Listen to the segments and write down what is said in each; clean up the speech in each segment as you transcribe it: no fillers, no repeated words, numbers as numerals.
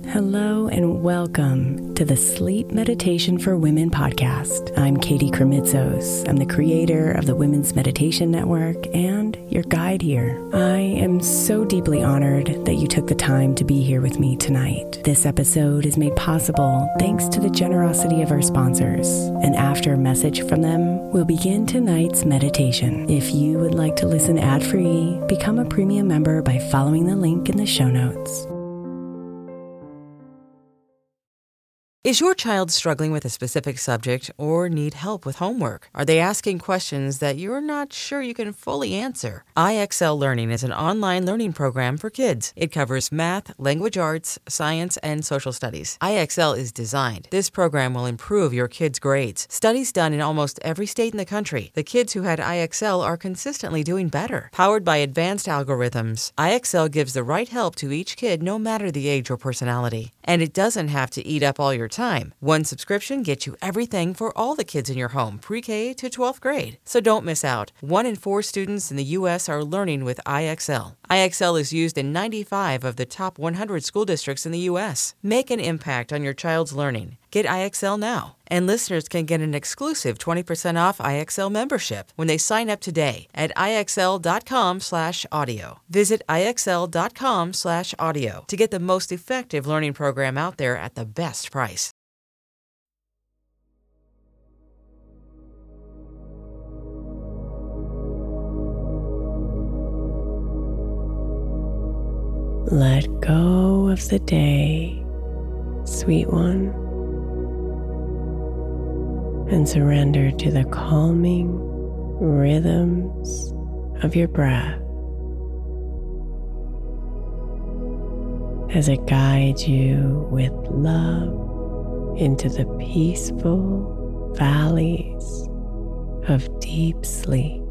Hello and welcome to the Sleep Meditation for Women podcast. I'm Katie Kremitzos. I'm the creator of the Women's Meditation Network and your guide here. I am so deeply honored that you took the time to be here with me tonight. This episode is made possible thanks to the generosity of our sponsors. And after a message from them, we'll begin tonight's meditation. If you would like to listen ad-free, become a premium member by following the link in the show notes. Is your child struggling with a specific subject or need help with homework? Are they asking questions that you're not sure you can fully answer? IXL Learning is an online learning program for kids. It covers math, language arts, science, and social studies. IXL is designed. This program will improve your kids' grades. Studies done in almost every state in the country. The kids who had IXL are consistently doing better. Powered by advanced algorithms, IXL gives the right help to each kid no matter the age or personality. And it doesn't have to eat up all your time. One subscription gets you everything for all the kids in your home, pre-K to 12th grade. So don't miss out. 1 in 4 students in the U.S. are learning with IXL. IXL is used in 95 of the top 100 school districts in the U.S. Make an impact on your child's learning. Get IXL now. And listeners can get an exclusive 20% off IXL membership when they sign up today at IXL.com/audio. Visit IXL.com/audio to get the most effective learning program out there at the best price. Let go of the day, sweet one, and surrender to the calming rhythms of your breath as it guides you with love into the peaceful valleys of deep sleep.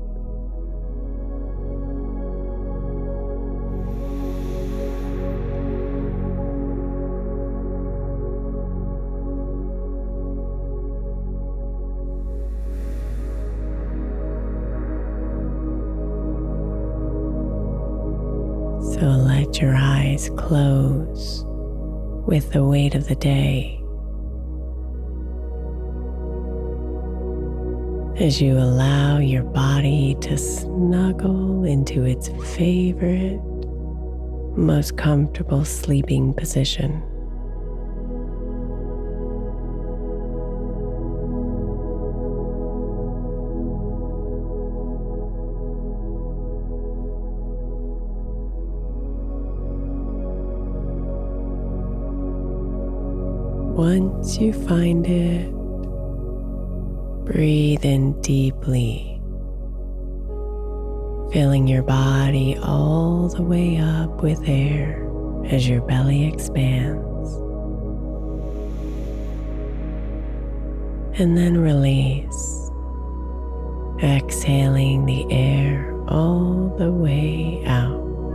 So let your eyes close with the weight of the day as you allow your body to snuggle into its favorite, most comfortable sleeping position. Once you find it, breathe in deeply, filling your body all the way up with air as your belly expands. And then release, exhaling the air all the way out.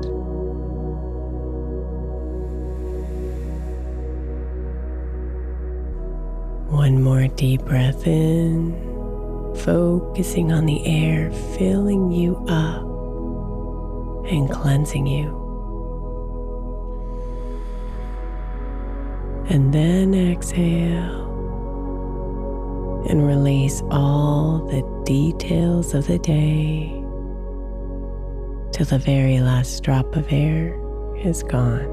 One more deep breath in, focusing on the air, filling you up and cleansing you. And then exhale and release all the details of the day till the very last drop of air is gone.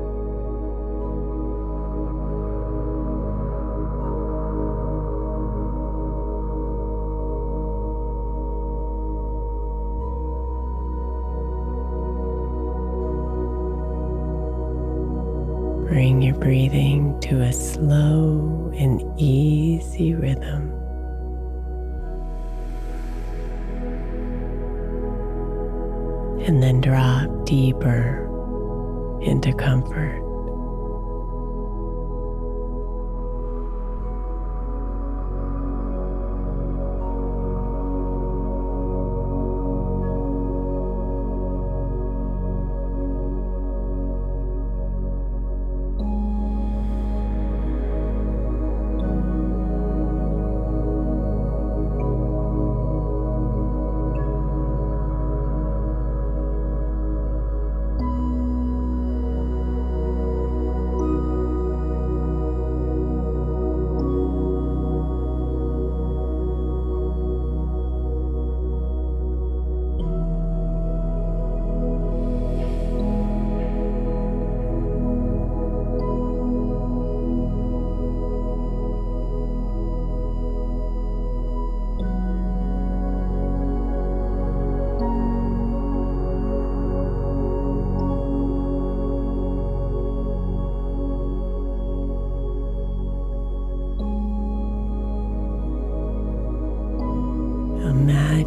Bring your breathing to a slow and easy rhythm. And then drop deeper into comfort.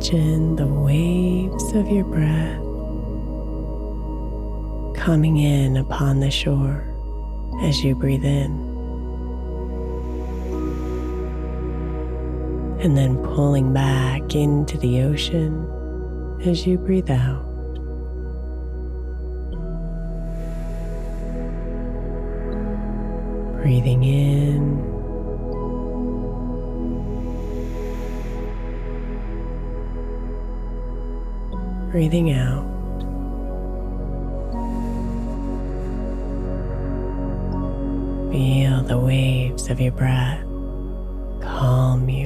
Imagine the waves of your breath coming in upon the shore as you breathe in, and then pulling back into the ocean as you breathe out. Breathing in, breathing out. Feel the waves of your breath calm you.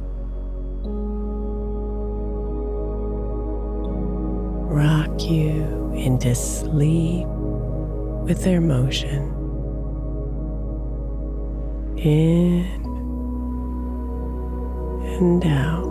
Rock you into sleep with their motion. In and out.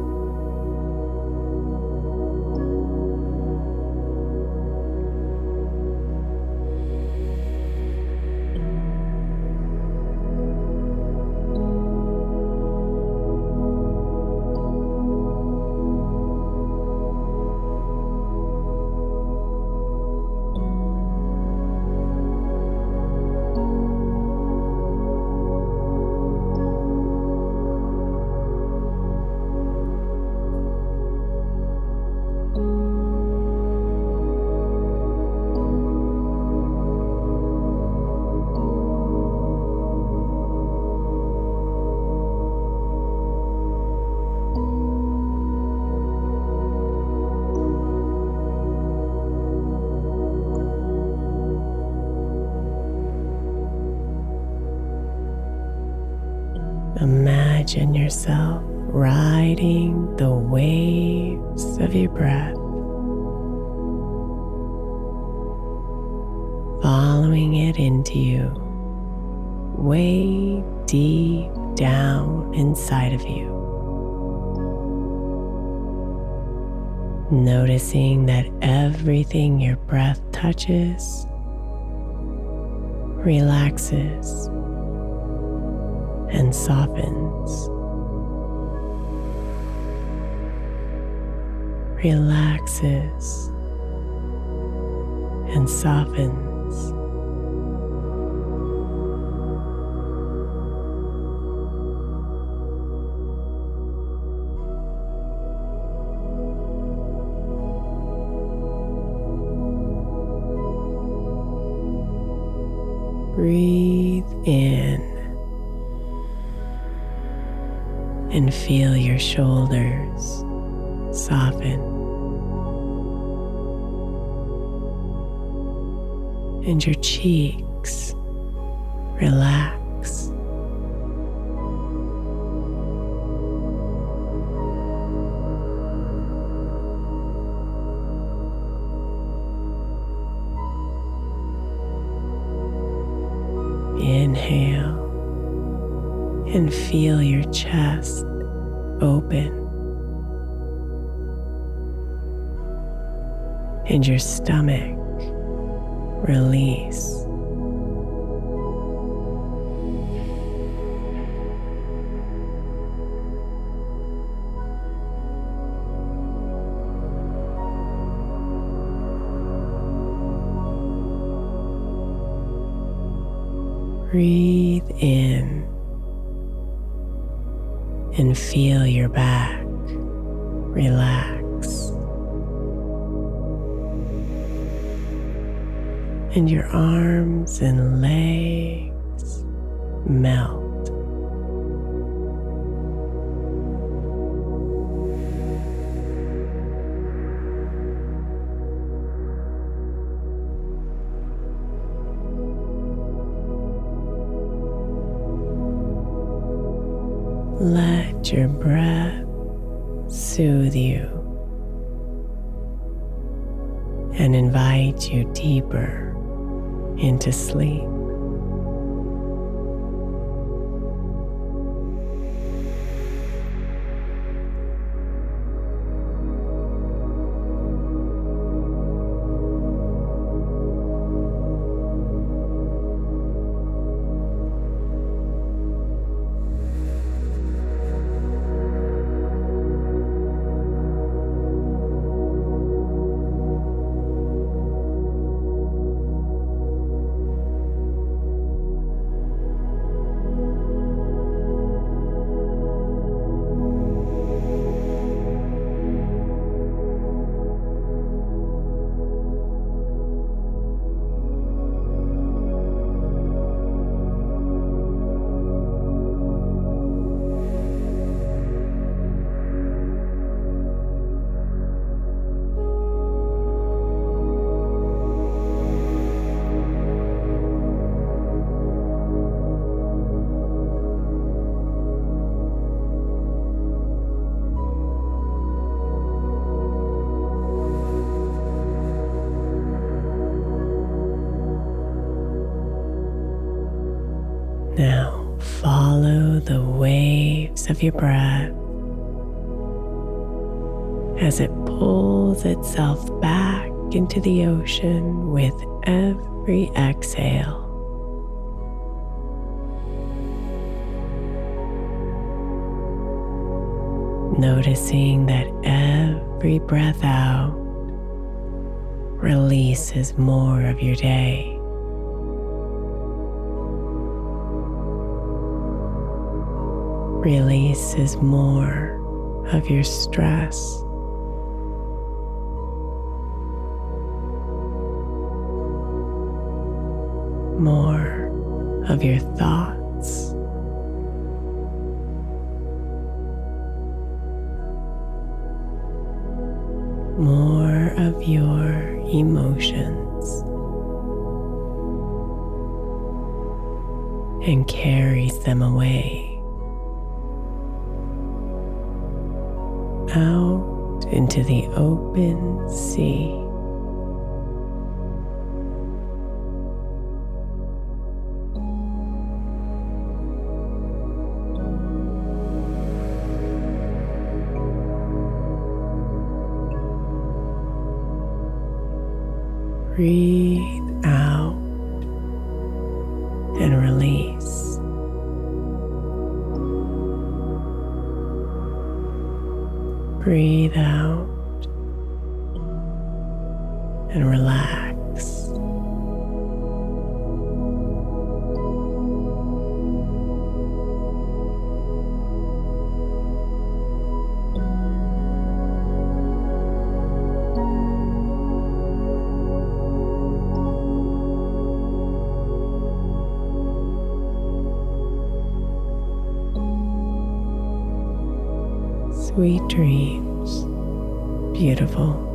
Imagine yourself riding the waves of your breath, following it into you, way deep down inside of you. Noticing that everything your breath touches relaxes and softens. Relaxes and softens. Breathe in and feel your shoulders soften and your cheeks relax. Inhale and feel your chest open and your stomach release. Breathe in and feel your back relax and your arms and legs melt. Let your breath soothe you and invite you deeper into sleep. Now follow the waves of your breath as it pulls itself back into the ocean with every exhale. Noticing that every breath out releases more of your day. Releases more of your stress. More of your thoughts. More of your emotions, and carries them away out into the open sea. Breathe out and release. Breathe out and relax. Sweet dreams, beautiful.